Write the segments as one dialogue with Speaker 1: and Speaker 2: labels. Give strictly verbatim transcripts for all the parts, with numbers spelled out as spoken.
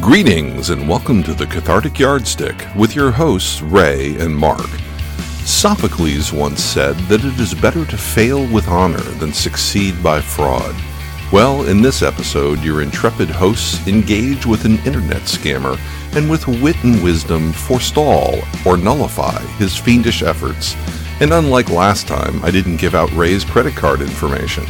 Speaker 1: Greetings and welcome to the Cathartic Yardstick with your hosts Ray and Mark. Sophocles once said that it is better to fail with honor than succeed by fraud. Well, in this episode, your intrepid hosts engage with an internet scammer and with wit and wisdom forestall or nullify his fiendish efforts. And unlike last time, I didn't give out Ray's credit card information.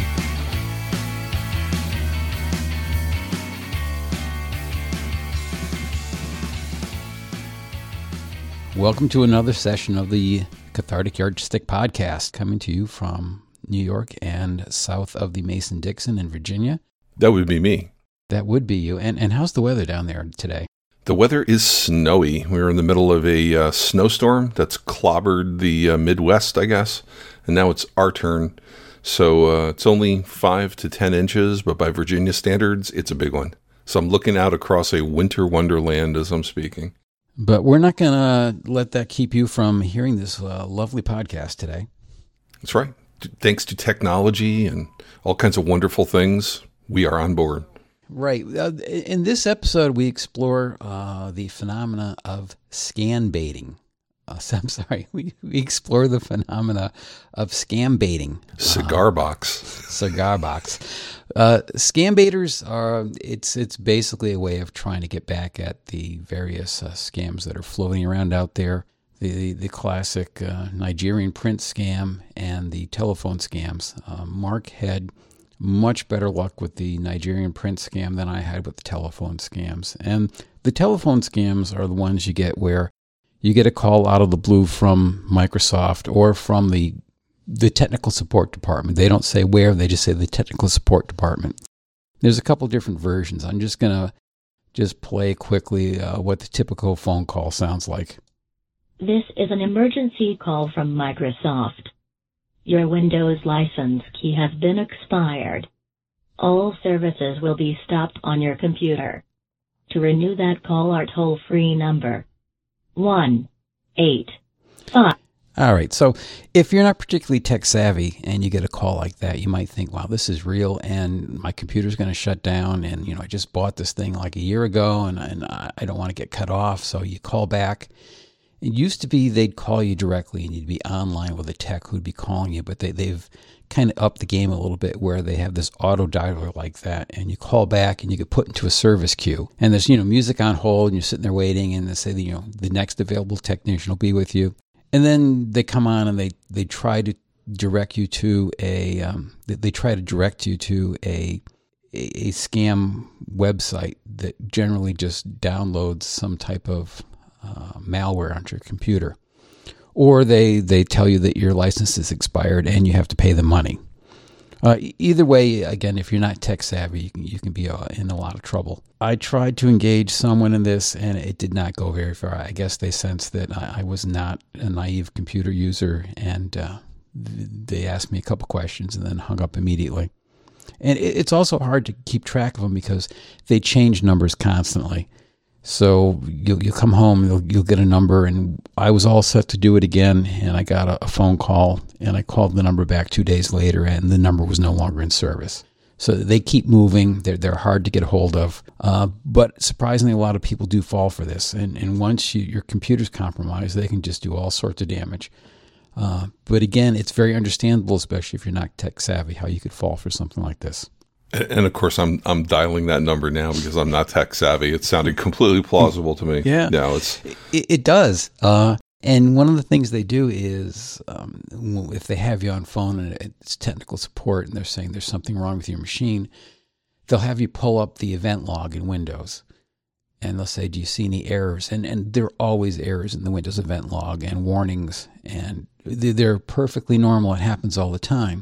Speaker 2: Welcome to another session of the Cathartic Yardstick podcast, coming to you from New York and south of the Mason-Dixon in Virginia.
Speaker 1: That would be me.
Speaker 2: That would be you. And and how's the weather down there today?
Speaker 1: The weather is snowy. We're in the middle of a uh, snowstorm that's clobbered the uh, Midwest, I guess. And now it's our turn. So uh, it's only five to ten inches, but by Virginia standards, it's a big one. So I'm looking out across a winter wonderland as I'm speaking.
Speaker 2: But we're not going to let that keep you from hearing this uh, lovely podcast today.
Speaker 1: That's right. Thanks to technology and all kinds of wonderful things, we are on board.
Speaker 2: Right. Uh, in this episode, we explore uh, the phenomena of scam baiting. Uh, so, I'm sorry. We, we explore the phenomena of scam baiting.
Speaker 1: Cigar
Speaker 2: uh,
Speaker 1: box.
Speaker 2: Cigar box. Uh, scam baiters are, it's it's basically a way of trying to get back at the various uh, scams that are floating around out there. The the, the classic uh, Nigerian print scam and the telephone scams. Uh, Mark had much better luck with the Nigerian print scam than I had with the telephone scams. And the telephone scams are the ones you get where you get a call out of the blue from Microsoft or from the the technical support department. They don't say where, they just say the technical support department. There's a couple different versions. I'm just going to just play quickly uh, what the typical phone call sounds like.
Speaker 3: This is an emergency call from Microsoft. Your Windows license key has been expired. All services will be stopped on your computer. To renew that, call our toll-free number. one eight five
Speaker 2: All right, so if you're not particularly tech savvy and you get a call like that, you might think, wow, this is real and my computer's going to shut down and, you know, I just bought this thing like a year ago and, and I don't want to get cut off. So you call back. It used to be they'd call you directly and you'd be online with a tech who'd be calling you, but they, they've kind of upped the game a little bit where they have this auto dialer like that and you call back and you get put into a service queue and there's, you know, music on hold and you're sitting there waiting and they say, you know, the next available technician will be with you. And then they come on and they, they try to direct you to a um, they, they try to direct you to a, a a scam website that generally just downloads some type of uh, malware onto your computer, or they they tell you that your license is expired and you have to pay the money. Uh, either way, again, if you're not tech savvy, you can, you can be uh, in a lot of trouble. I tried to engage someone in this, and it did not go very far. I guess they sensed that I, I was not a naive computer user, and uh, they asked me a couple questions and then hung up immediately. And it, it's also hard to keep track of them because they change numbers constantly. So you'll, you'll come home, you'll, you'll get a number, and I was all set to do it again, and I got a, a phone call, and I called the number back two days later, and the number was no longer in service. So they keep moving. They're, they're hard to get a hold of. Uh, but surprisingly, a lot of people do fall for this. And, and once you, your computer's compromised, they can just do all sorts of damage. Uh, but again, it's very understandable, especially if you're not tech savvy, how you could fall for something like this.
Speaker 1: And of course, I'm I'm dialing that number now because I'm not tech savvy. It sounded completely plausible to me.
Speaker 2: Yeah,
Speaker 1: no, it's
Speaker 2: it, it does. Uh, and one of the things they do is, um, if they have you on phone and it's technical support, and they're saying there's something wrong with your machine, they'll have you pull up the event log in Windows, and they'll say, "Do you see any errors?" And and there are always errors in the Windows event log and warnings, and they're perfectly normal. It happens all the time.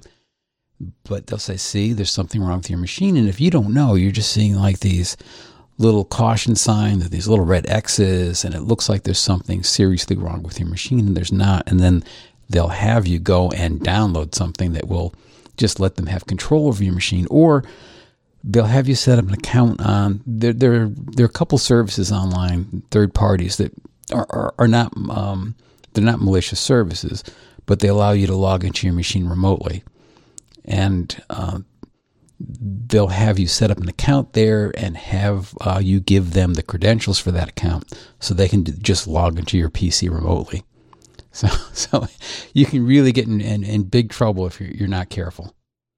Speaker 2: But they'll say, see, there's something wrong with your machine. And if you don't know, you're just seeing like these little caution signs, these little red X's, and it looks like there's something seriously wrong with your machine, and there's not. And then they'll have you go and download something that will just let them have control over your machine. Or they'll have you set up an account on, there, there, there are a couple services online, third parties, that are, are, are not, um, they're not malicious services, but they allow you to log into your machine remotely. And uh, they'll have you set up an account there and have uh, you give them the credentials for that account so they can just log into your P C remotely. So, so you can really get in, in, in big trouble if you're, you're not careful.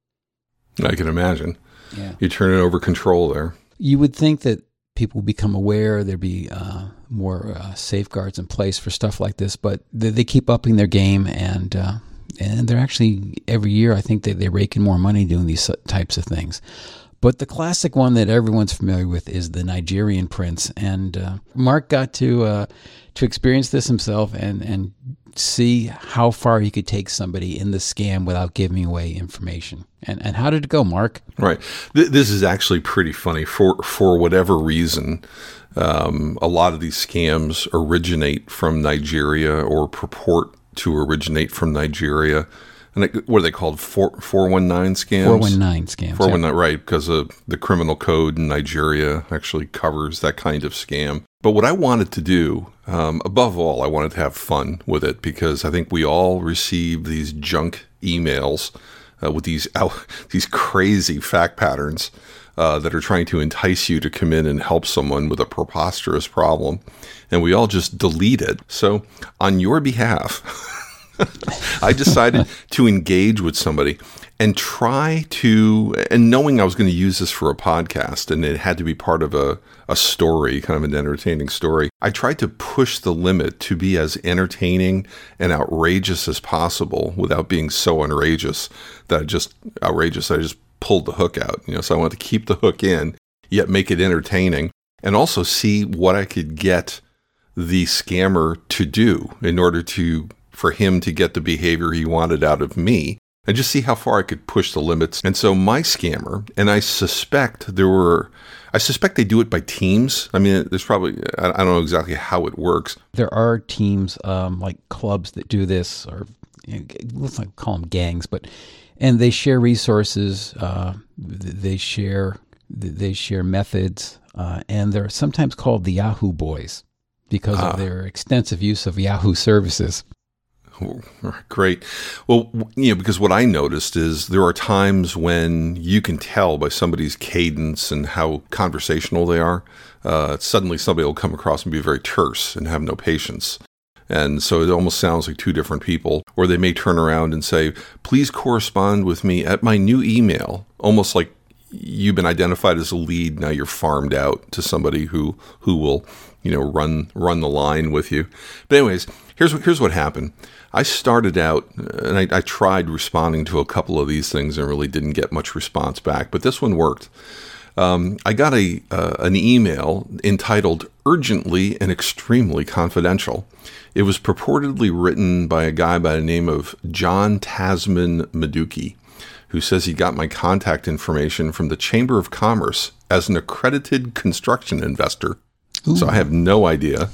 Speaker 1: I can imagine.
Speaker 2: Yeah.
Speaker 1: You turn it over control there.
Speaker 2: You would think that people become aware, there'd be uh, more uh, safeguards in place for stuff like this, but they, they keep upping their game, and uh, and they're actually, every year, I think they, they rake in more money doing these types of things. But the classic one that everyone's familiar with is the Nigerian prince, and uh, Mark got to uh, to experience this himself and, and see how far he could take somebody in the scam without giving away information. And and how did it go, Mark?
Speaker 1: Right. Th- this is actually pretty funny. For for whatever reason, um, a lot of these scams originate from Nigeria or purport to originate from Nigeria. And it, what are they called? Four, 419 scams?
Speaker 2: four one nine scams.
Speaker 1: four one nine, yeah. Right, because of the criminal code in Nigeria actually covers that kind of scam. But what I wanted to do, um, above all, I wanted to have fun with it, because I think we all receive these junk emails uh, with these out, these crazy fact patterns uh, that are trying to entice you to come in and help someone with a preposterous problem. And we all just delete it. So on your behalf, I decided to engage with somebody and try to, and knowing I was going to use this for a podcast and it had to be part of a, a story, kind of an entertaining story, I tried to push the limit to be as entertaining and outrageous as possible without being so outrageous that I just, outrageous, I just pulled the hook out. You know, so I wanted to keep the hook in, yet make it entertaining, and also see what I could get the scammer to do in order to for him to get the behavior he wanted out of me, and just see how far I could push the limits. And so my scammer, and I suspect there were, I suspect they do it by teams. I mean, there's probably, I don't know exactly how it works.
Speaker 2: There are teams, um, like clubs that do this, or you know, let's not call them gangs, but, and they share resources, uh, they share, they share methods, uh, and they're sometimes called the Yahoo Boys because
Speaker 1: ah.
Speaker 2: of their extensive use of Yahoo services.
Speaker 1: Great. Well, you know, because what I noticed is there are times when you can tell by somebody's cadence and how conversational they are. Uh, suddenly somebody will come across and be very terse and have no patience. And so it almost sounds like two different people. Or they may turn around and say, please correspond with me at my new email. Almost like you've been identified as a lead. Now you're farmed out to somebody who, who will, you know, run run the line with you. But anyways, here's what, here's what happened. I started out, and I, I tried responding to a couple of these things and really didn't get much response back, but this one worked. Um, I got a uh, an email entitled Urgently and Extremely Confidential. It was purportedly written by a guy by the name of John Tasman Maduki, who says he got my contact information from the Chamber of Commerce as an accredited construction investor. Ooh. So I have no idea.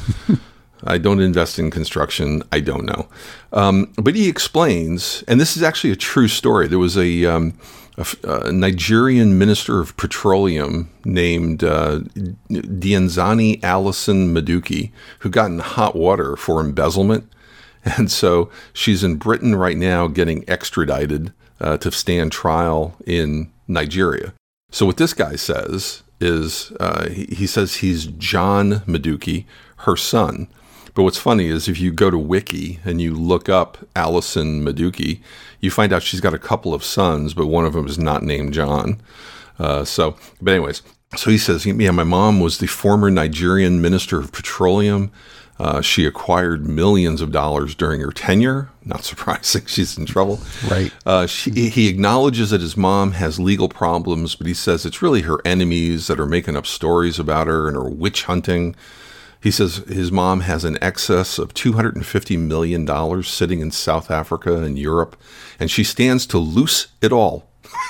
Speaker 1: I don't invest in construction. I don't know. Um, but he explains, and this is actually a true story. There was a, um, a, a Nigerian minister of petroleum named uh, Dianzani Allison Maduki who got in hot water for embezzlement. And so she's in Britain right now getting extradited uh, to stand trial in Nigeria. So what this guy says is, uh, he, he says he's John Maduki, her son. But what's funny is if you go to Wiki and you look up Allison Maduki, you find out she's got a couple of sons, but one of them is not named John. Uh, so, but anyways, so he says, yeah, my mom was the former Nigerian Minister of Petroleum. Uh, she acquired millions of dollars during her tenure. Not surprising, she's in trouble.
Speaker 2: Right.
Speaker 1: Uh, she, he acknowledges that his mom has legal problems, but he says it's really her enemies that are making up stories about her and her witch hunting. He says his mom has an excess of two hundred fifty million dollars sitting in South Africa and Europe, and she stands to loose it all.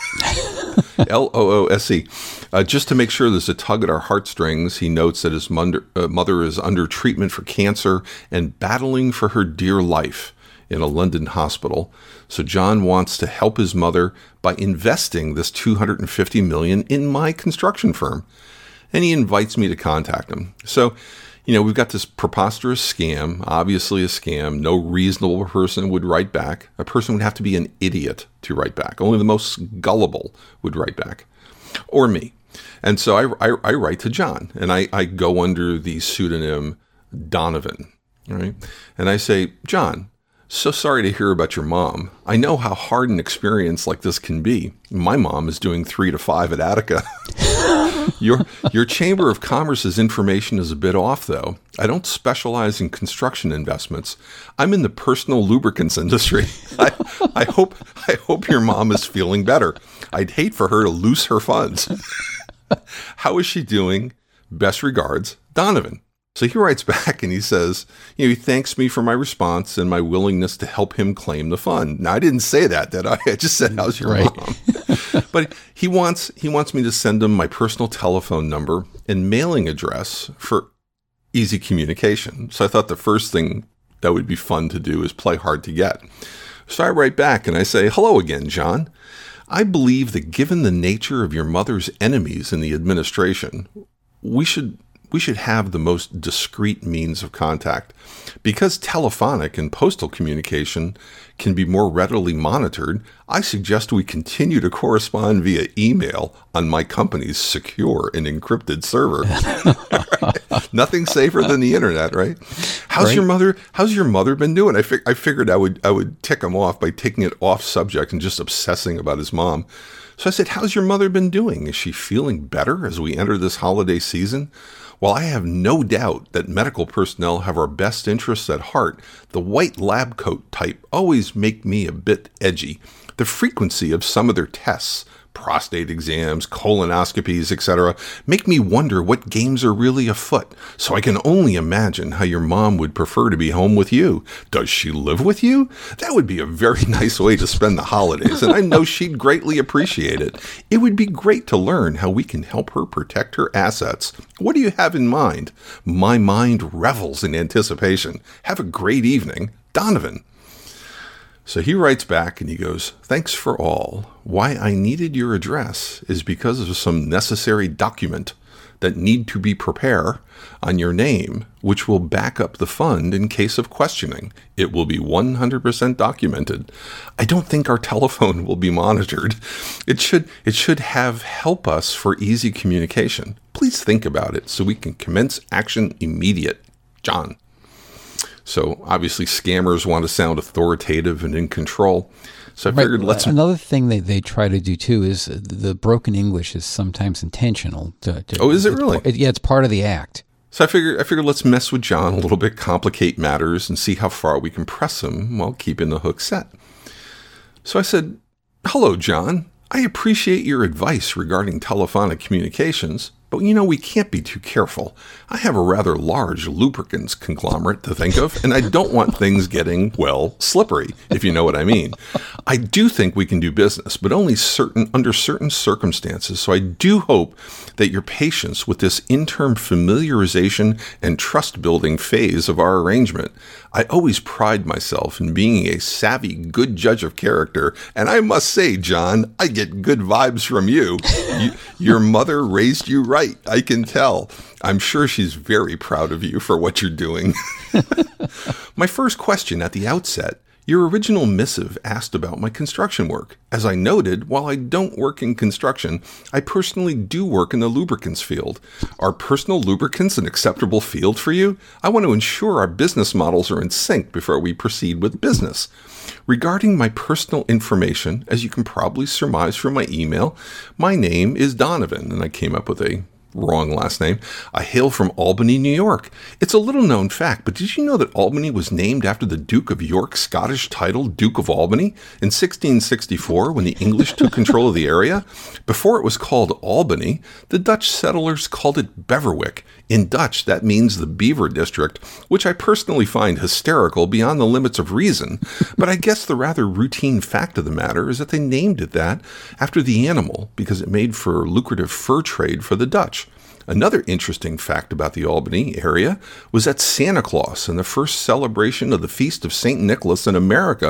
Speaker 1: L O O S E. Uh, just to make sure there's a tug at our heartstrings, he notes that his mother, uh, mother is under treatment for cancer and battling for her dear life in a London hospital. So John wants to help his mother by investing this two hundred fifty million dollars in my construction firm. And he invites me to contact him. So, you know, we've got this preposterous scam, obviously a scam. No reasonable person would write back. A person would have to be an idiot to write back. Only the most gullible would write back, or me. And so I, I, I write to John, and I, I go under the pseudonym Donovan, right? And I say, John, so sorry to hear about your mom. I know how hard an experience like this can be. My mom is doing three to five at Attica. Your your Chamber of Commerce's information is a bit off, though. I don't specialize in construction investments. I'm in the personal lubricants industry. I, I hope I hope your mom is feeling better. I'd hate for her to lose her funds. How is she doing? Best regards, Donovan. So he writes back and he says, you know, he thanks me for my response and my willingness to help him claim the fund. Now, I didn't say that, did I? I just said, how's your right. mom? But he wants he wants me to send him my personal telephone number and mailing address for easy communication. So I thought the first thing that would be fun to do is play hard to get. So I write back and I say, hello again, John. I believe that given the nature of your mother's enemies in the administration, we should we should have the most discreet means of contact. Because telephonic and postal communication can be more readily monitored, I suggest we continue to correspond via email on my company's secure and encrypted server. Right? Nothing safer than the internet, right? How's right. your mother? How's your mother been doing? I, fig- I figured I would I would tick him off by taking it off subject and just obsessing about his mom. So I said, how's your mother been doing? Is she feeling better as we enter this holiday season? While I have no doubt that medical personnel have our best interests at heart, the white lab coat type always make me a bit edgy. The frequency of some of their tests, prostate exams, colonoscopies, et cetera, make me wonder what games are really afoot. So I can only imagine how your mom would prefer to be home with you. Does she live with you? That would be a very nice way to spend the holidays, and I know she'd greatly appreciate it. It would be great to learn how we can help her protect her assets. What do you have in mind? My mind revels in anticipation. Have a great evening, Donovan. So he writes back and he goes, thanks for all. Why I needed your address is because of some necessary document that need to be prepared on your name, which will back up the fund in case of questioning. It will be one hundred percent documented. I don't think our telephone will be monitored. It should, it should have help us for easy communication. Please think about it so we can commence action immediate. John. So obviously scammers want to sound authoritative and in control. So I figured
Speaker 2: right.
Speaker 1: let's...
Speaker 2: Another thing they, they try to do too is the broken English is sometimes intentional. To, to,
Speaker 1: oh, is it really?
Speaker 2: It, yeah, it's part of the act.
Speaker 1: So I figured, I figured let's mess with John a little bit, complicate matters, and see how far we can press him while keeping the hook set. So I said, hello, John. I appreciate your advice regarding telephonic communications, but you know, we can't be too careful. I have a rather large lubricants conglomerate to think of, and I don't want things getting, well, slippery, if you know what I mean. I do think we can do business, but only certain under certain circumstances, so I do hope that your patience with this interim familiarization and trust-building phase of our arrangement. I always pride myself in being a savvy, good judge of character, and I must say, John, I get good vibes from you. you your mother raised you right. I can tell. I'm sure she's very proud of you for what you're doing. My first question at the outset, your original missive asked about my construction work. As I noted, while I don't work in construction, I personally do work in the lubricants field. Are personal lubricants an acceptable field for you? I want to ensure our business models are in sync before we proceed with business. Regarding my personal information, as you can probably surmise from my email, my name is Donovan, and I came up with a wrong last name. I hail from Albany, New York. It's a little known fact, but did you know that Albany was named after the Duke of York's Scottish title, Duke of Albany, in sixteen sixty-four when the English took control of the area? Before it was called Albany, the Dutch settlers called it Beverwyck. In Dutch, that means the Beaver District, which I personally find hysterical beyond the limits of reason. But I guess the rather routine fact of the matter is that they named it that after the animal because it made for a lucrative fur trade for the Dutch. Another interesting fact about the Albany area was that Santa Claus and the first celebration of the Feast of Saint Nicholas in America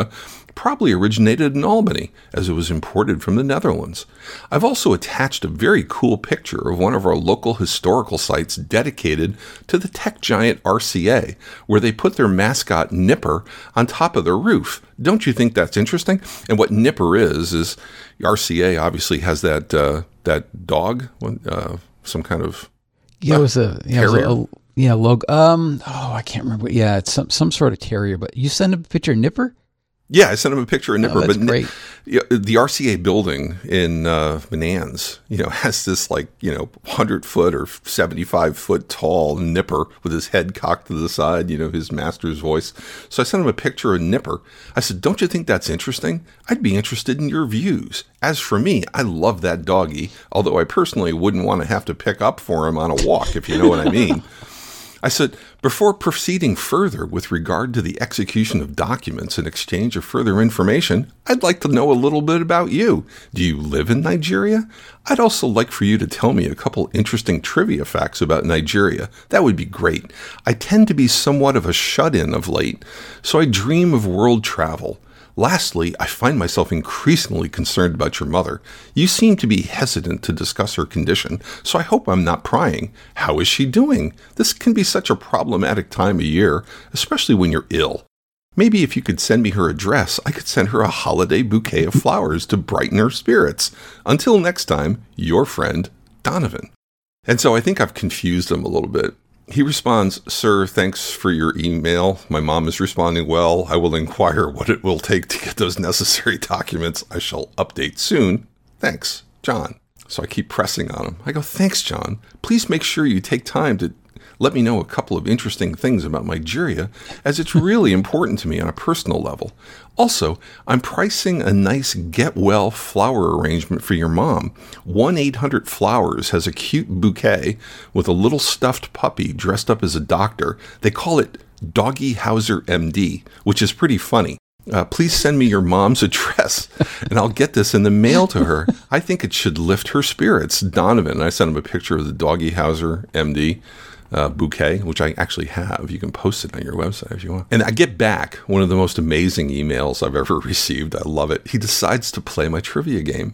Speaker 1: probably originated in Albany, as it was imported from the Netherlands. I've also attached a very cool picture of one of our local historical sites dedicated to the tech giant R C A, where they put their mascot Nipper on top of their roof. Don't you think that's interesting? And what Nipper is, is R C A obviously has that uh, that dog, uh, some kind of
Speaker 2: yeah, it was a yeah, it was a, yeah, log. Um, oh, I can't remember. Yeah, it's some some sort of terrier. But you send him a picture of Nipper.
Speaker 1: Yeah, I sent him a picture of Nipper.
Speaker 2: Oh, that's
Speaker 1: but
Speaker 2: great.
Speaker 1: Yeah, the R C A building in uh, Menands, you know, has this like, you know, one hundred foot or seventy-five foot tall Nipper with his head cocked to the side, you know, his master's voice. So I sent him a picture of Nipper. I said, don't you think that's interesting? I'd be interested in your views. As for me, I love that doggy, although I personally wouldn't want to have to pick up for him on a walk, if you know what I mean. I said, before proceeding further with regard to the execution of documents and exchange of further information, I'd like to know a little bit about you. Do you live in Nigeria? I'd also like for you to tell me a couple interesting trivia facts about Nigeria. That would be great. I tend to be somewhat of a shut-in of late, so I dream of world travel. Lastly, I find myself increasingly concerned about your mother. You seem to be hesitant to discuss her condition, so I hope I'm not prying. How is she doing? This can be such a problematic time of year, especially when you're ill. Maybe if you could send me her address, I could send her a holiday bouquet of flowers to brighten her spirits. Until next time, your friend, Donovan. And so I think I've confused him a little bit. He responds, sir, thanks for your email. My mom is responding well. I will inquire what it will take to get those necessary documents. I shall update soon. Thanks, John. So I keep pressing on him. I go, thanks, John. Please make sure you take time to let me know a couple of interesting things about Nigeria, as it's really important to me on a personal level. Also, I'm pricing a nice get-well flower arrangement for your mom. one eight hundred Flowers has a cute bouquet with a little stuffed puppy dressed up as a doctor. They call it Doggy Hauser M D, which is pretty funny. Uh, please send me your mom's address, and I'll get this in the mail to her. I think it should lift her spirits. Donovan. And I sent him a picture of the Doggy Hauser M D. Uh, bouquet, which I actually have. You can post it on your website if you want. And I get back one of the most amazing emails I've ever received. I love it. He decides to play my trivia game.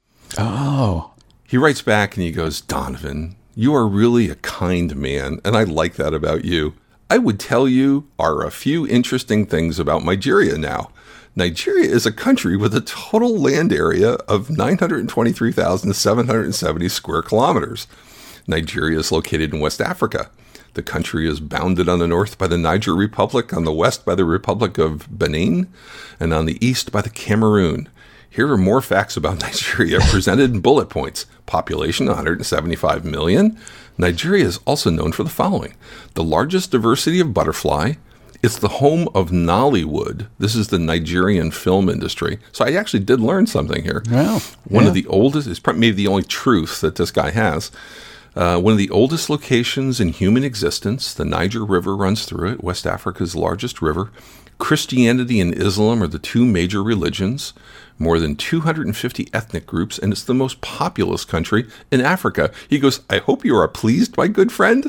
Speaker 2: Oh.
Speaker 1: He writes back and he goes, Donovan, you are really a kind man, and I like that about you. I would tell you are a few interesting things about Nigeria now. Nigeria is a country with a total land area of nine hundred twenty-three thousand seven hundred seventy square kilometers. Nigeria is located in West Africa. The country is bounded on the north by the Niger Republic, on the west by the Republic of Benin, and on the east by the Cameroon. Here are more facts about Nigeria presented in bullet points. Population one hundred seventy-five million. Nigeria is also known for the following. The largest diversity of butterfly. It's the home of Nollywood. This is the Nigerian film industry. So I actually did learn something here.
Speaker 2: Wow.
Speaker 1: One
Speaker 2: Yeah.
Speaker 1: of the oldest, it's maybe the only truth that this guy has. Uh, one of the oldest locations in human existence. The Niger River runs through it, West Africa's largest river. Christianity and Islam are the two major religions. More than two hundred fifty ethnic groups, and it's the most populous country in Africa. He goes, I hope you are pleased, my good friend.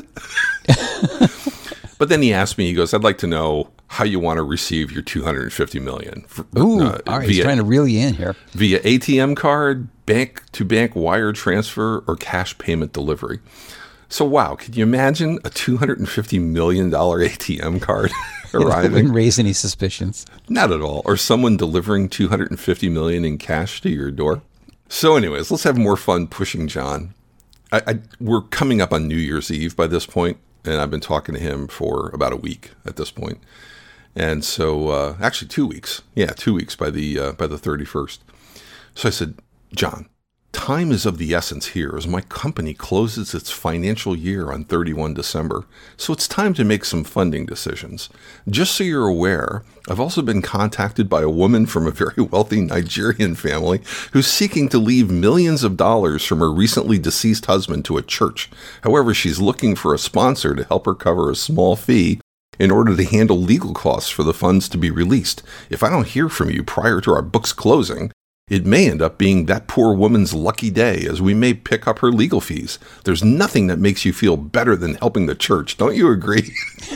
Speaker 1: But then he asked me, he goes, I'd like to know how you want to receive your two hundred fifty million dollars.
Speaker 2: Ooh,
Speaker 1: uh,
Speaker 2: all right.
Speaker 1: via,
Speaker 2: He's trying to reel you in here.
Speaker 1: via A T M card, bank to bank wire transfer, or cash payment delivery. So, wow, can you imagine a two hundred fifty million dollars A T M card arriving?
Speaker 2: Wouldn't raise any suspicions.
Speaker 1: Not at all. Or someone delivering two hundred fifty million dollars in cash to your door. So anyways, let's have more fun pushing John. I, I, we're coming up on New Year's Eve by this point, and I've been talking to him for about a week at this point. And so, uh, actually two weeks. Yeah, two weeks by the uh, by the thirty-first. So I said, John, time is of the essence here as my company closes its financial year on thirty-first of December. So it's time to make some funding decisions. Just so you're aware, I've also been contacted by a woman from a very wealthy Nigerian family who's seeking to leave millions of dollars from her recently deceased husband to a church. However, she's looking for a sponsor to help her cover a small fee in order to handle legal costs for the funds to be released. If I don't hear from you prior to our books closing, It may end up being that poor woman's lucky day, as we may pick up her legal fees. There's nothing that makes you feel better than helping the church. Don't you agree?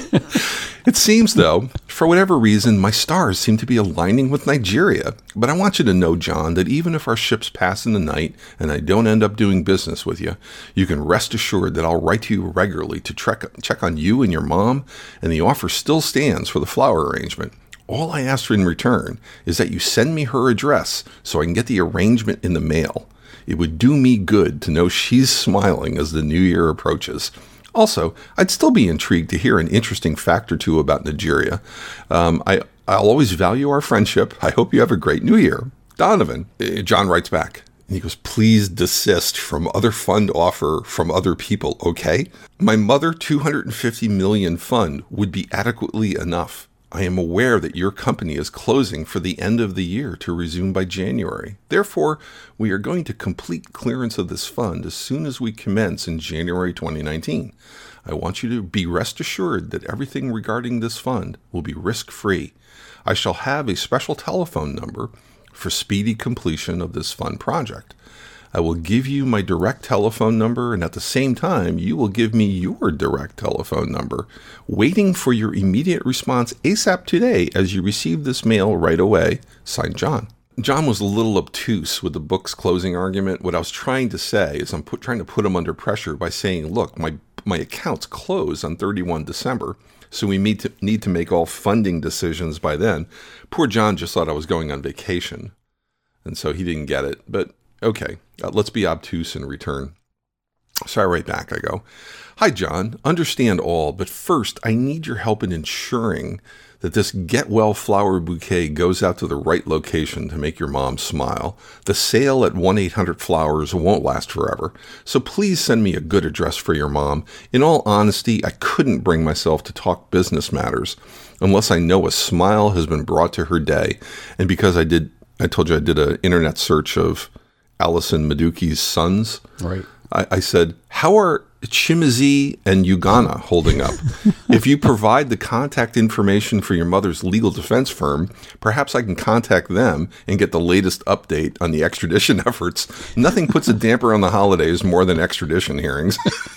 Speaker 1: It seems, though, for whatever reason, my stars seem to be aligning with Nigeria. But I want you to know, John, that even if our ships pass in the night and I don't end up doing business with you, you can rest assured that I'll write to you regularly to check, check on you and your mom, and the offer still stands for the flower arrangement. All I ask for in return is that you send me her address so I can get the arrangement in the mail. It would do me good to know she's smiling as the new year approaches. Also, I'd still be intrigued to hear an interesting fact or two about Nigeria. Um, I, I'll always value our friendship. I hope you have a great new year. Donovan. Uh, John writes back. And he goes, please desist from other fund offer from other people, okay? My mother two hundred fifty million fund would be adequately enough. I am aware that your company is closing for the end of the year to resume by January. Therefore, we are going to complete clearance of this fund as soon as we commence in January twenty nineteen. I want you to be rest assured that everything regarding this fund will be risk-free. I shall have a special telephone number for speedy completion of this fund project. I will give you my direct telephone number, and at the same time, you will give me your direct telephone number. Waiting for your immediate response ASAP today as you receive this mail right away. Signed, John. John was a little obtuse with the book's closing argument. What I was trying to say is I'm put, trying to put him under pressure by saying, look, my, my accounts close on thirty-first of December, so we need to, need to make all funding decisions by then. Poor John just thought I was going on vacation, and so he didn't get it, but okay, uh, let's be obtuse in return. So I write back, I go, hi, John, understand all, but first I need your help in ensuring that this Get Well flower bouquet goes out to the right location to make your mom smile. The sale at one eight hundred flowers won't last forever, so please send me a good address for your mom. In all honesty, I couldn't bring myself to talk business matters unless I know a smile has been brought to her day. And because I did, I told you I did an internet search of Alison Maduki's sons. Right. I, I said, how are Chimezie and Ugana holding up? If you provide the contact information for your mother's legal defense firm, perhaps I can contact them and get the latest update on the extradition efforts. Nothing puts a damper on the holidays more than extradition hearings.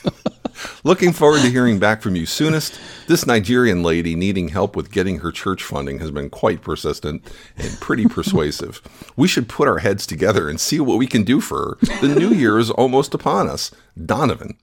Speaker 1: Looking forward to hearing back from you soonest. This Nigerian lady needing help with getting her church funding has been quite persistent and pretty persuasive. We should put our heads together and see what we can do for her. The new year is almost upon us. Donovan.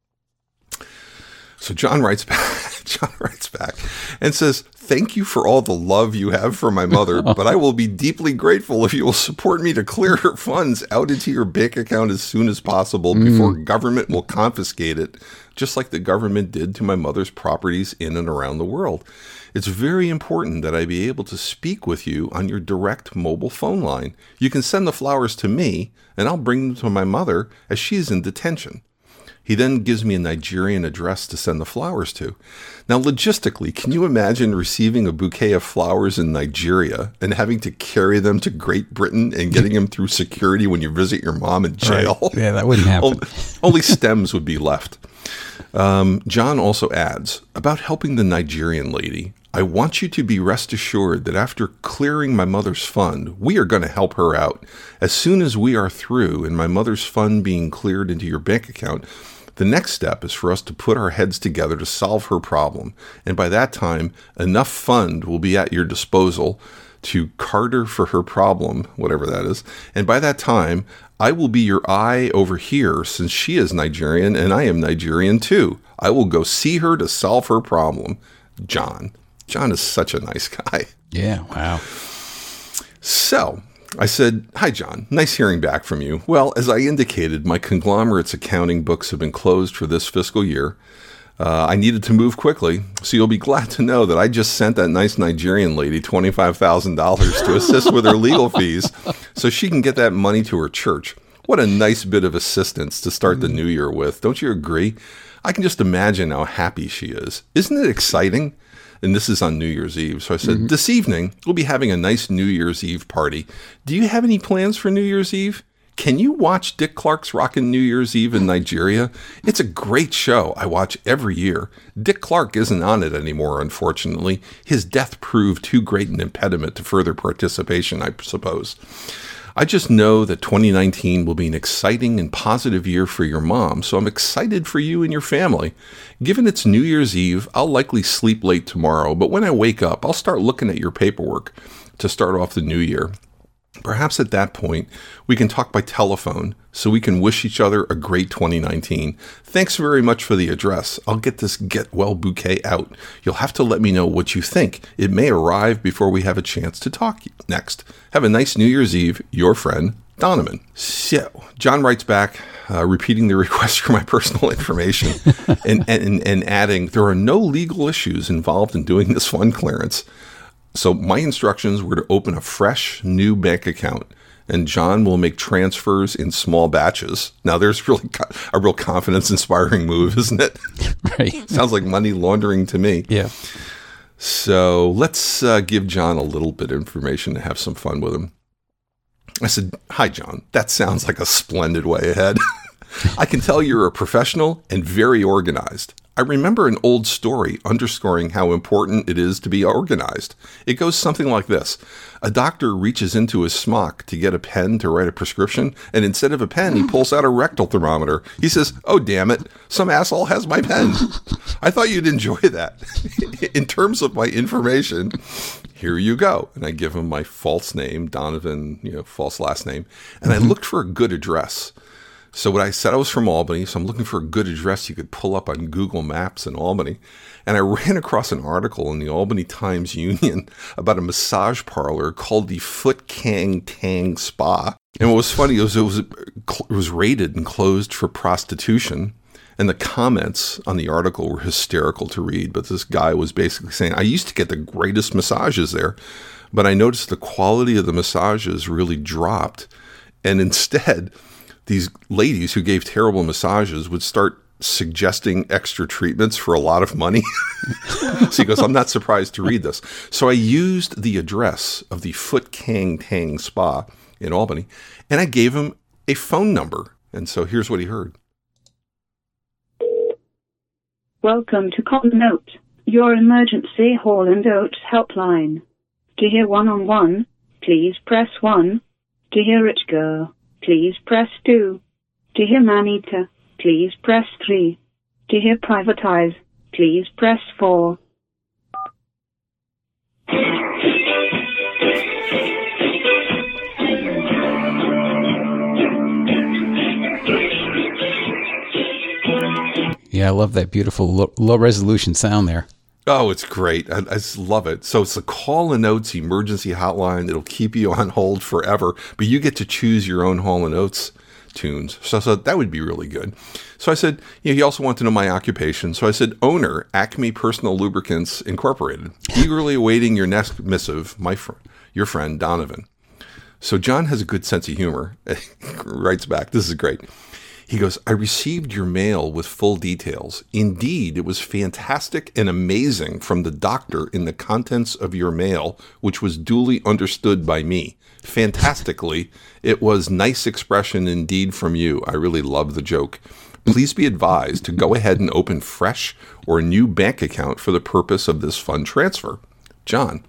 Speaker 1: So John writes back, John writes back and says, thank you for all the love you have for my mother, but I will be deeply grateful if you will support me to clear her funds out into your bank account as soon as possible before mm. government will confiscate it, just like the government did to my mother's properties in and around the world. It's very important that I be able to speak with you on your direct mobile phone line. You can send the flowers to me, and I'll bring them to my mother as she's in detention. He then gives me a Nigerian address to send the flowers to. Now, logistically, can you imagine receiving a bouquet of flowers in Nigeria and having to carry them to Great Britain and getting them through security when you visit your mom in jail?
Speaker 2: Right. Yeah, that wouldn't happen.
Speaker 1: Only stems would be left. Um, John also adds, about helping the Nigerian lady, I want you to be rest assured that after clearing my mother's fund, we are going to help her out. As soon as we are through and my mother's fund being cleared into your bank account, the next step is for us to put our heads together to solve her problem. And by that time, enough fund will be at your disposal to cater for her problem, whatever that is. And by that time, I will be your eye over here since she is Nigerian and I am Nigerian too. I will go see her to solve her problem. John. John is such a nice guy.
Speaker 2: Yeah, wow.
Speaker 1: So I said, hi, John. Nice hearing back from you. Well, as I indicated, my conglomerate's accounting books have been closed for this fiscal year. Uh, I needed to move quickly, so you'll be glad to know that I just sent that nice Nigerian lady twenty-five thousand dollars to assist with her legal fees so she can get that money to her church. What a nice bit of assistance to start the new year with. Don't you agree? I can just imagine how happy she is. Isn't it exciting? And this is on New Year's Eve. So I said, mm-hmm. This evening, we'll be having a nice New Year's Eve party. Do you have any plans for New Year's Eve? Can you watch Dick Clark's Rockin' New Year's Eve in Nigeria? It's a great show I watch every year. Dick Clark isn't on it anymore, unfortunately. His death proved too great an impediment to further participation, I suppose. I just know that twenty nineteen will be an exciting and positive year for your mom, so I'm excited for you and your family. Given it's New Year's Eve, I'll likely sleep late tomorrow, but when I wake up, I'll start looking at your paperwork to start off the new year. Perhaps at that point, we can talk by telephone so we can wish each other a great twenty nineteen. Thanks very much for the address. I'll get this get well bouquet out. You'll have to let me know what you think. It may arrive before we have a chance to talk next. Have a nice New Year's Eve. Your friend, Donovan. So, John writes back, uh, repeating the request for my personal information and, and, and adding, there are no legal issues involved in doing this fund clearance. So my instructions were to open a fresh new bank account, and John will make transfers in small batches. Now, there's really co- a real confidence-inspiring move, isn't it?
Speaker 2: Right.
Speaker 1: Sounds like money laundering to me.
Speaker 2: Yeah.
Speaker 1: So let's uh, give John a little bit of information to have some fun with him. I said, hi, John. That sounds like a splendid way ahead. I can tell you're a professional and very organized. I remember an old story underscoring how important it is to be organized. It goes something like this. A doctor reaches into his smock to get a pen to write a prescription, and instead of a pen, he pulls out a rectal thermometer. He says, oh, damn it, some asshole has my pen. I thought you'd enjoy that. In terms of my information, here you go. And I give him my false name, Donovan, you know, false last name, and I looked for a good address. So what I said, I was from Albany, so I'm looking for a good address you could pull up on Google Maps in Albany. And I ran across an article in the Albany Times Union about a massage parlor called the Foot Kang Tang Spa. And what was funny was it was, it was rated and closed for prostitution. And the comments on the article were hysterical to read. But this guy was basically saying, I used to get the greatest massages there, but I noticed the quality of the massages really dropped. And instead, these ladies who gave terrible massages would start suggesting extra treatments for a lot of money. So he goes, I'm not surprised to read this. So I used the address of the Foot Kang Tang Spa in Albany, and I gave him a phone number. And so here's what he heard.
Speaker 4: Welcome to Cotton Note, your emergency Hall and Oates helpline. To hear one-on-one, please press one. To hear Rich Girl, please press two. To hear man-eater, please press three. To hear privatize, please press four.
Speaker 2: Yeah, I love that beautiful low, low resolution sound there.
Speaker 1: Oh, it's great. I, I just love it. So it's a Call and Oates emergency hotline. It'll keep you on hold forever, but you get to choose your own Hall and Oates tunes. So, so that would be really good. So I said, you know, he also wanted to know my occupation. So I said, owner, Acme Personal Lubricants Incorporated. Eagerly awaiting your next missive, my fr- your friend, Donovan. So John has a good sense of humor. Writes back, this is great. He goes, I received your mail with full details. Indeed, it was fantastic and amazing from the doctor in the contents of your mail, which was duly understood by me. Fantastically, it was nice expression indeed from you. I really love the joke. Please be advised to go ahead and open fresh or a new bank account for the purpose of this fund transfer. John.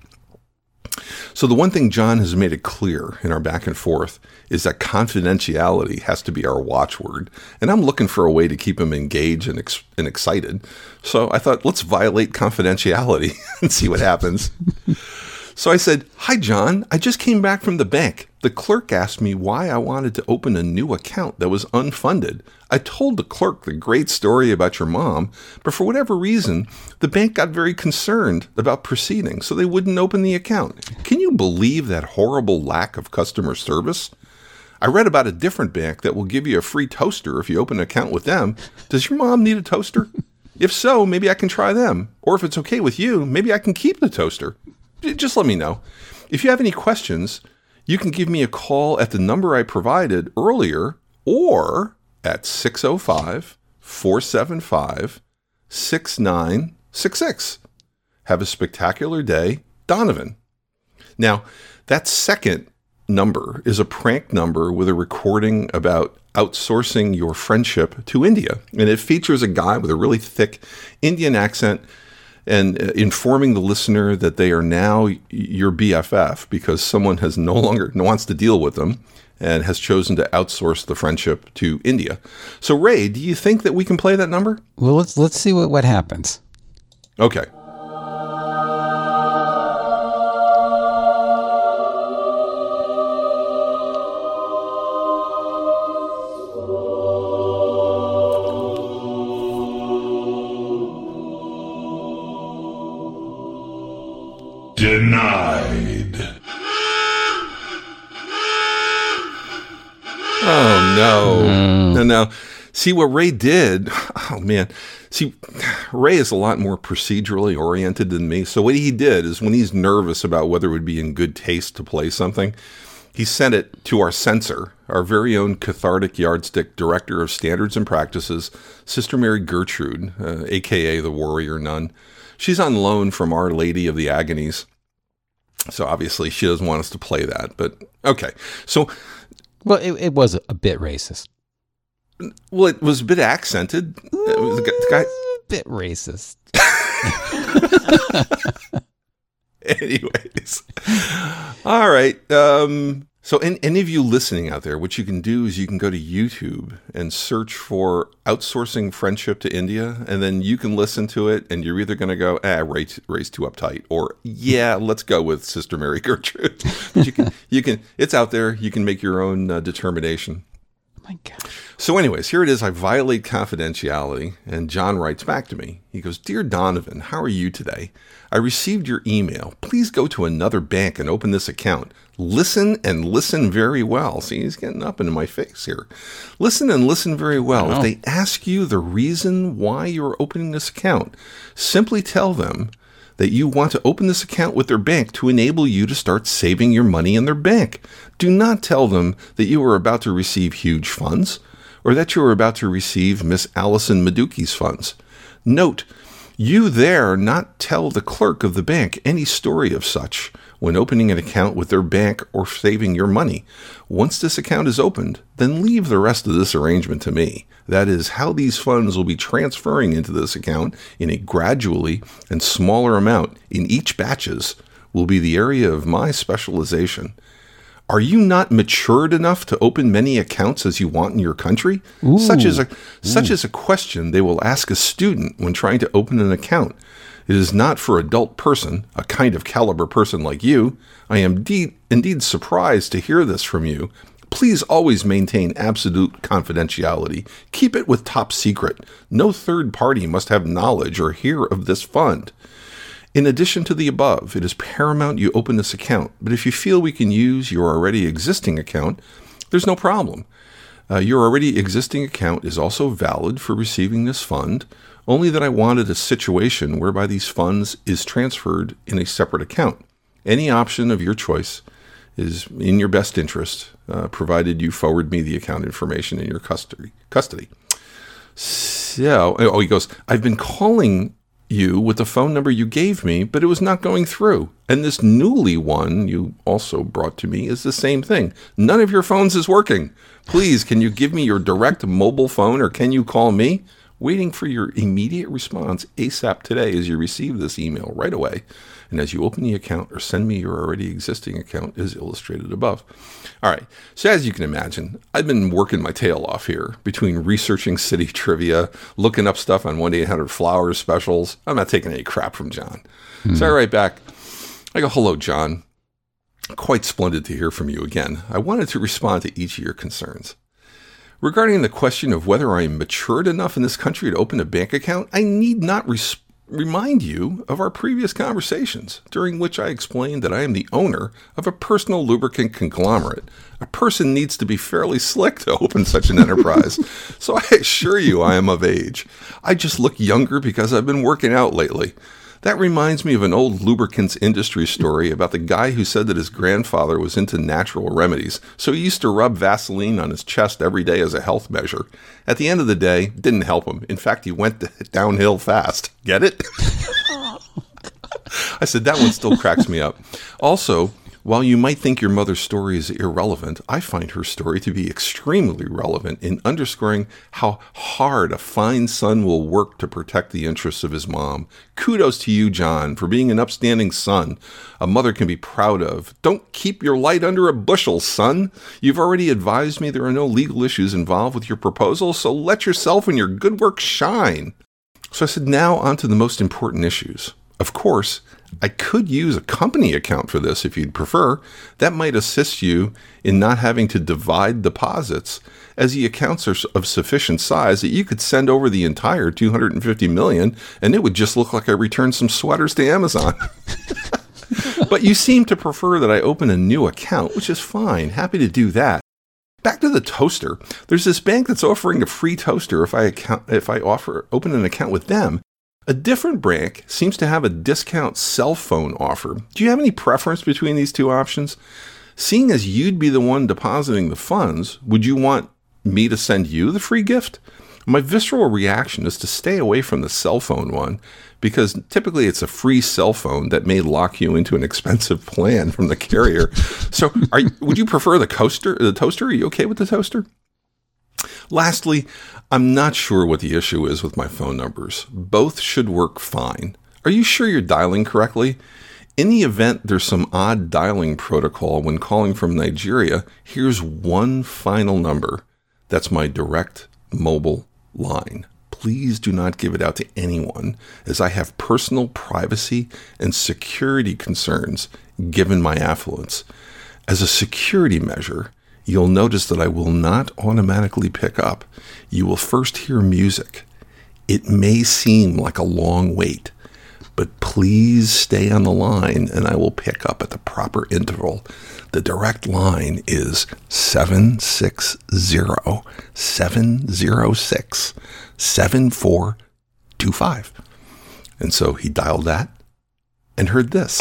Speaker 1: So the one thing John has made it clear in our back and forth is that confidentiality has to be our watchword. And I'm looking for a way to keep him engaged and, ex- and excited. So I thought, let's violate confidentiality and see what happens. So I said, hi, John. I just came back from the bank. The clerk asked me why I wanted to open a new account that was unfunded. I told the clerk the great story about your mom, but for whatever reason, the bank got very concerned about proceeding, so they wouldn't open the account. Can you believe that horrible lack of customer service? I read about a different bank that will give you a free toaster if you open an account with them. Does your mom need a toaster? If so, maybe I can try them. Or if it's okay with you, maybe I can keep the toaster. Just let me know. If you have any questions, you can give me a call at the number I provided earlier or at six oh five, four seven five, six nine six six. Have a spectacular day, Donovan. Now, that second number is a prank number with a recording about outsourcing your friendship to India. And it features a guy with a really thick Indian accent and uh, informing the listener that they are now your B F F because someone has no longer wants to deal with them and has chosen to outsource the friendship to India. So, Ray, do you think that we can play that number?
Speaker 2: Well, let's let's see what, what happens.
Speaker 1: Okay.
Speaker 5: Denied.
Speaker 1: Oh, no. Mm. No, no. See, what Ray did, oh, man. See, Ray is a lot more procedurally oriented than me. So what he did is when he's nervous about whether it would be in good taste to play something, he sent it to our censor, our very own Cathartic Yardstick Director of Standards and Practices, Sister Mary Gertrude, uh, a k a the Warrior Nun. She's on loan from Our Lady of the Agonies. So obviously she doesn't want us to play that. But okay. So...
Speaker 2: Well, it, it was a bit racist.
Speaker 1: Well, it was a bit accented. It was the guy,
Speaker 2: a bit racist.
Speaker 1: Anyways. All right. Um, so any, any of you listening out there, what you can do is you can go to YouTube and search for Outsourcing Friendship to India, and then you can listen to it, and you're either going to go, ah, Ray's, Ray's too uptight, or yeah, let's go with Sister Mary Gertrude. But you can, you can, it's out there. You can make your own uh, determination.
Speaker 2: Oh my God.
Speaker 1: So anyways, here it is. I violate confidentiality, and John writes back to me. He goes, Dear Donovan, how are you today? I received your email. Please go to another bank and open this account. Listen and listen very well. See, he's getting up into my face here. Listen and listen very well. If they ask you the reason why you're opening this account, simply tell them that you want to open this account with their bank to enable you to start saving your money in their bank. Do not tell them that you are about to receive huge funds or that you are about to receive Miss Allison Maduki's funds. Note, you there not tell the clerk of the bank any story of such when opening an account with their bank or saving your money. Once this account is opened, then leave the rest of this arrangement to me. That is, how these funds will be transferring into this account in a gradually and smaller amount in each batches will be the area of my specialization. Are you not matured enough to open many accounts as you want in your country? Ooh. Such as a such as a question they will ask a student when trying to open an account. It is not for adult person, a kind of caliber person like you. I am indeed, indeed surprised to hear this from you. Please always maintain absolute confidentiality. Keep it with top secret. No third party must have knowledge or hear of this fund. In addition to the above, it is paramount you open this account, but if you feel we can use your already existing account, there's no problem. Uh, your already existing account is also valid for receiving this fund, only that I wanted a situation whereby these funds is transferred in a separate account. Any option of your choice is in your best interest, uh, provided you forward me the account information in your custody. Custody. So, oh, he goes, I've been calling you with the phone number you gave me, but it was not going through. And this newly one you also brought to me is the same thing. None of your phones is working. Please, can you give me your direct mobile phone, or can you call me? Waiting for your immediate response ASAP today as you receive this email right away. And as you open the account or send me your already existing account as illustrated above. All right. So as you can imagine, I've been working my tail off here between researching city trivia, looking up stuff on one eight hundred flowers specials. I'm not taking any crap from John. Hmm. So I write back. I go, hello, John. Quite splendid to hear from you again. I wanted to respond to each of your concerns. Regarding the question of whether I am matured enough in this country to open a bank account, I need not res- remind you of our previous conversations, during which I explained that I am the owner of a personal lubricant conglomerate. A person needs to be fairly slick to open such an enterprise, so I assure you I am of age. I just look younger because I've been working out lately. That reminds me of an old lubricants industry story about the guy who said that his grandfather was into natural remedies, so he used to rub Vaseline on his chest every day as a health measure. At the end of the day, it didn't help him. In fact, he went downhill fast. Get it? I said, that one still cracks me up. Also, While you might think your mother's story is irrelevant, I find her story to be extremely relevant in underscoring how hard a fine son will work to protect the interests of his mom. Kudos to you, John, for being an upstanding son a mother can be proud of. Don't keep your light under a bushel, son. You've already advised me there are no legal issues involved with your proposal, so let yourself and your good work shine. So I said, now on to the most important issues. Of course, I could use a company account for this if you'd prefer. That might assist you in not having to divide deposits, as the accounts are of sufficient size that you could send over the entire two hundred fifty million dollars and it would just look like I returned some sweaters to Amazon. But you seem to prefer that I open a new account, which is fine. Happy to do that. Back to the toaster. There's this bank that's offering a free toaster if I account, if I offer open an account with them. A different bank seems to have a discount cell phone offer. Do you have any preference between these two options? Seeing as you'd be the one depositing the funds, would you want me to send you the free gift? My visceral reaction is to stay away from the cell phone one, because typically it's a free cell phone that may lock you into an expensive plan from the carrier. So are you, would you prefer the coaster, the toaster? Are you okay with the toaster? Lastly, I'm not sure what the issue is with my phone numbers. Both should work fine. Are you sure you're dialing correctly? In the event there's some odd dialing protocol when calling from Nigeria, here's one final number. That's my direct mobile line. Please do not give it out to anyone, as I have personal privacy and security concerns given my affluence. As a security measure, you'll notice that I will not automatically pick up. You will first hear music. It may seem like a long wait, but please stay on the line and I will pick up at the proper interval. The direct line is seven six zero, seven zero six, seven four two five. And so he dialed that and heard this.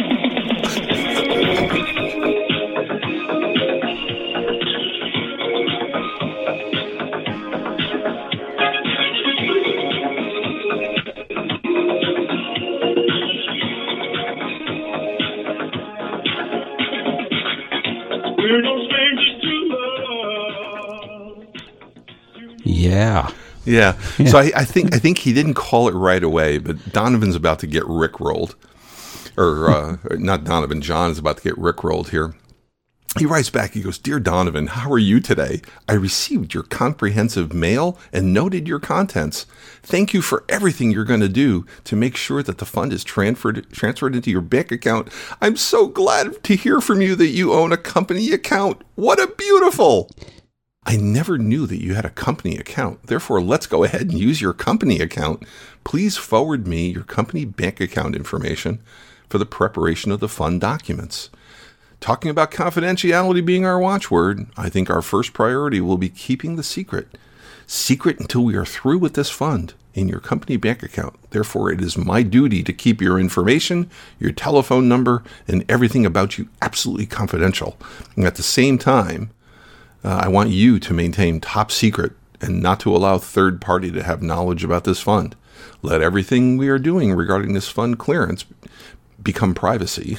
Speaker 2: Yeah.
Speaker 1: Yeah. yeah. So I, I think I think he didn't call it right away, but Donovan's about to get rickrolled. Or uh, not Donovan, John is about to get rickrolled here. He writes back, he goes, "Dear Donovan, how are you today? I received your comprehensive mail and noted your contents. Thank you for everything you're going to do to make sure that the fund is transferred transferred into your bank account. I'm so glad to hear from you that you own a company account. What a beautiful... I never knew that you had a company account. Therefore, let's go ahead and use your company account. Please forward me your company bank account information for the preparation of the fund documents. Talking about confidentiality being our watchword, I think our first priority will be keeping the secret. Secret until we are through with this fund in your company bank account. Therefore, it is my duty to keep your information, your telephone number, and everything about you absolutely confidential. And at the same time, Uh, I want you to maintain top secret and not to allow third party to have knowledge about this fund. Let everything we are doing regarding this fund clearance become privacy.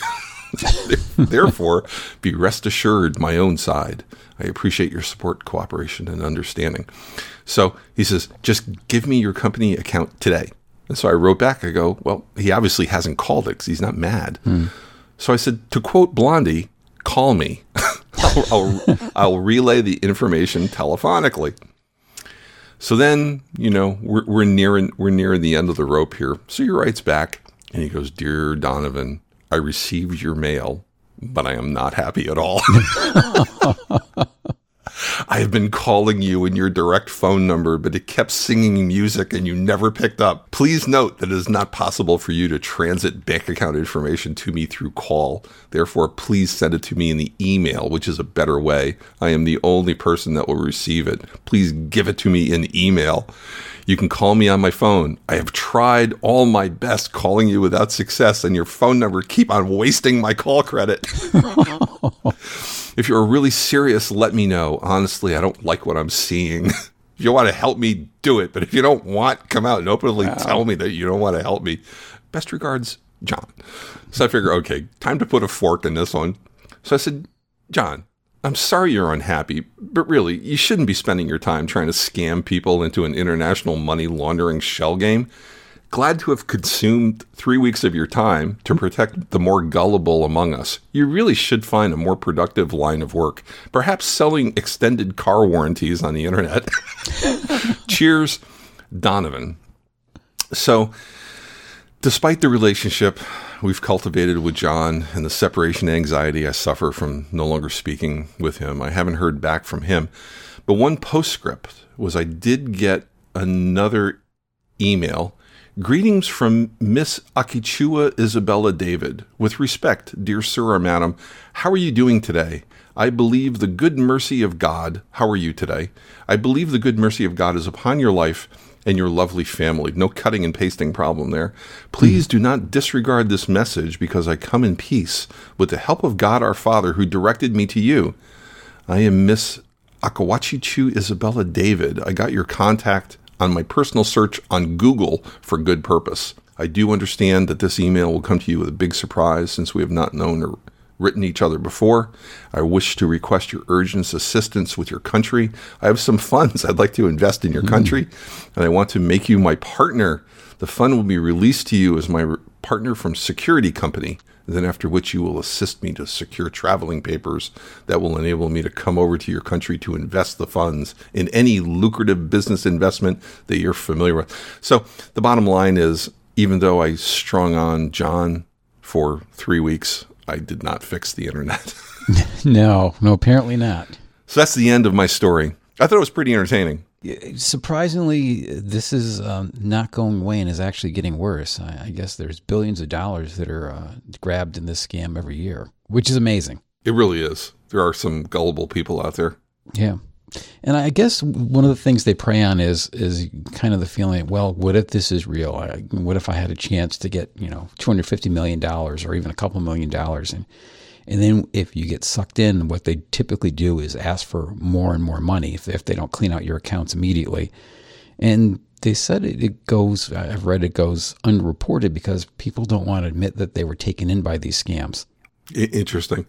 Speaker 1: Therefore, be rest assured my own side. I appreciate your support, cooperation, and understanding." So he says, just give me your company account today. And so I wrote back, I go, well, he obviously hasn't called it because he's not mad. Hmm. So I said, to quote Blondie, call me. I'll, I'll, I'll relay the information telephonically. So then, you know, we're, we're nearing we're nearing the end of the rope here. So he writes back and he goes, "Dear Donovan, I received your mail, but I am not happy at all. I have been calling you in your direct phone number, but it kept singing music and you never picked up. Please note that it is not possible for you to transit bank account information to me through call. Therefore, please send it to me in the email, which is a better way. I am the only person that will receive it. Please give it to me in email. You can call me on my phone. I have tried all my best calling you without success, and your phone number keep on wasting my call credit. If you're really serious, let me know. Honestly, I don't like what I'm seeing. If you want to help me, do it. But if you don't want, come out and openly wow. tell me that you don't want to help me. Best regards, John." So I figure, okay, time to put a fork in this one. So I said, John, I'm sorry you're unhappy, but really, you shouldn't be spending your time trying to scam people into an international money laundering shell game. Glad to have consumed three weeks of your time to protect the more gullible among us. You really should find a more productive line of work, perhaps selling extended car warranties on the internet. Cheers, Donovan. So, despite the relationship we've cultivated with John and the separation anxiety I suffer from no longer speaking with him, I haven't heard back from him. But one postscript was I did get another email. Greetings from Miss Akichua Isabella David. With respect, dear sir or madam, how are you doing today? I believe the good mercy of God. How are you today? I believe the good mercy of God is upon your life and your lovely family. No cutting and pasting problem there. Please do not disregard this message because I come in peace with the help of God our Father who directed me to you. I am Miss Akawachichu Isabella David. I got your contact on my personal search on Google for good purpose. I do understand that this email will come to you with a big surprise since we have not known or written each other before. I wish to request your urgent assistance with your country. I have some funds I'd like to invest in your country, and I want to make you my partner. The fund will be released to you as my re- partner from security company, then after which you will assist me to secure traveling papers that will enable me to come over to your country to invest the funds in any lucrative business investment that you're familiar with. So the bottom line is, even though I strung on John for three weeks, I did not fix the internet.
Speaker 2: No, no, apparently not.
Speaker 1: So that's the end of my story. I thought it was pretty entertaining.
Speaker 2: Surprisingly, this is um, not going away and is actually getting worse. I, I guess there's billions of dollars that are uh, grabbed in this scam every year, which is amazing.
Speaker 1: It really is. There are some gullible people out there.
Speaker 2: Yeah. And I guess one of the things they prey on is is kind of the feeling, well, what if this is real? I, what if I had a chance to get, you know, two hundred fifty million dollars or even a couple million dollars? And And then if you get sucked in, what they typically do is ask for more and more money if, if they don't clean out your accounts immediately. And they said it, it goes, I've read it goes unreported because people don't want to admit that they were taken in by these scams.
Speaker 1: Interesting.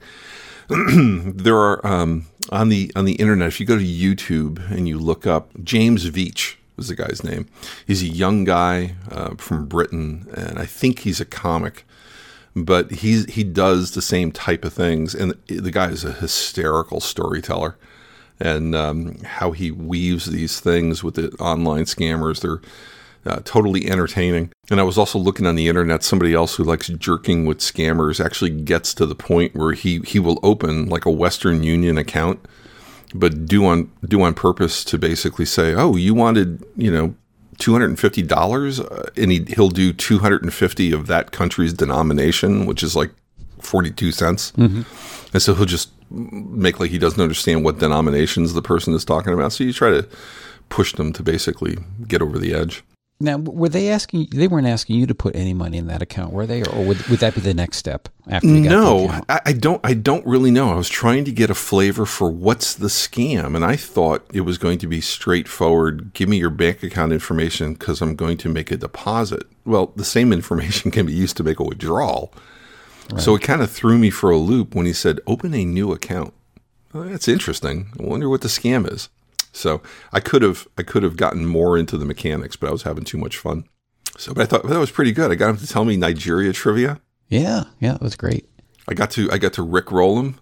Speaker 1: There are, um, on the on the internet, if you go to YouTube and you look up, James Veitch is the guy's name. He's a young guy uh, from Britain, and I think he's a comic. But he's, he does the same type of things. And the guy is a hysterical storyteller. And um, how he weaves these things with the online scammers, they're uh, totally entertaining. And I was also looking on the internet, somebody else who likes jerking with scammers actually gets to the point where he, he will open like a Western Union account, but do on, do on purpose to basically say, oh, you wanted, you know, two hundred fifty dollars, uh, and he, he'll do two hundred fifty of that country's denomination, which is like forty-two cents. Mm-hmm. And so he'll just make like he doesn't understand what denominations the person is talking about. So you try to push them to basically get over the edge.
Speaker 2: Now, were they asking, they weren't asking you to put any money in that account, were they? Or would, would that be the next step after you got
Speaker 1: no,
Speaker 2: the account?
Speaker 1: I, I don't, I don't really know. I was trying to get a flavor for what's the scam. And I thought it was going to be straightforward. Give me your bank account information because I'm going to make a deposit. Well, the same information can be used to make a withdrawal. Right. So it kind of threw me for a loop when he said, open a new account. Well, that's interesting. I wonder what the scam is. So I could have I could have gotten more into the mechanics, but I was having too much fun. So, but I thought that was pretty good. I got him to tell me Nigeria trivia.
Speaker 2: Yeah, yeah, it was great.
Speaker 1: I got to I got to rickroll him.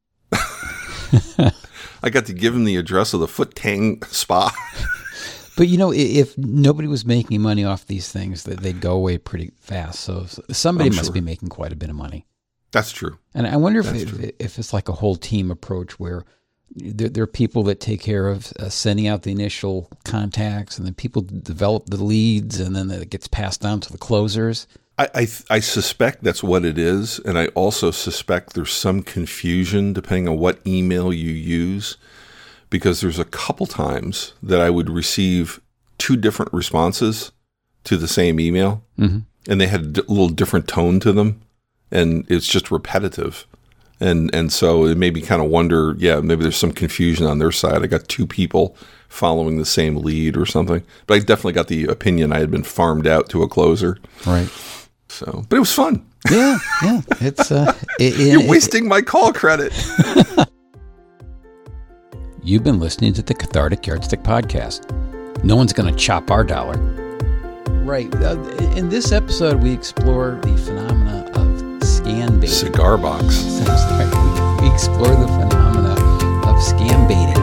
Speaker 1: I got to give him the address of the Foot Tang Spa.
Speaker 2: But you know, if nobody was making money off these things, that they'd go away pretty fast. So somebody I'm must sure. be making quite a bit of money.
Speaker 1: That's true.
Speaker 2: And I wonder if it, if it's like a whole team approach where there, there are people that take care of uh, sending out the initial contacts, and then people develop the leads, and then it gets passed down to the closers.
Speaker 1: I, I I suspect that's what it is, and I also suspect there's some confusion depending on what email you use, because there's a couple times that I would receive two different responses to the same email, mm-hmm. and they had a d- little different tone to them, and it's just repetitive. And and so it made me kind of wonder, yeah, maybe there's some confusion on their side. I got two people following the same lead or something. But I definitely got the opinion I had been farmed out to a closer.
Speaker 2: Right.
Speaker 1: So, but it was fun.
Speaker 2: Yeah, yeah. It's uh, it, it,
Speaker 1: You're wasting it, my call credit.
Speaker 2: You've been listening to the Cathartic Yardstick Podcast. No one's going to chop our dollar. Right. Uh, in this episode, we explore the phenomena of scan baiting.
Speaker 1: Cigar box.
Speaker 2: That's right. We, we explore the phenomena of scam baiting.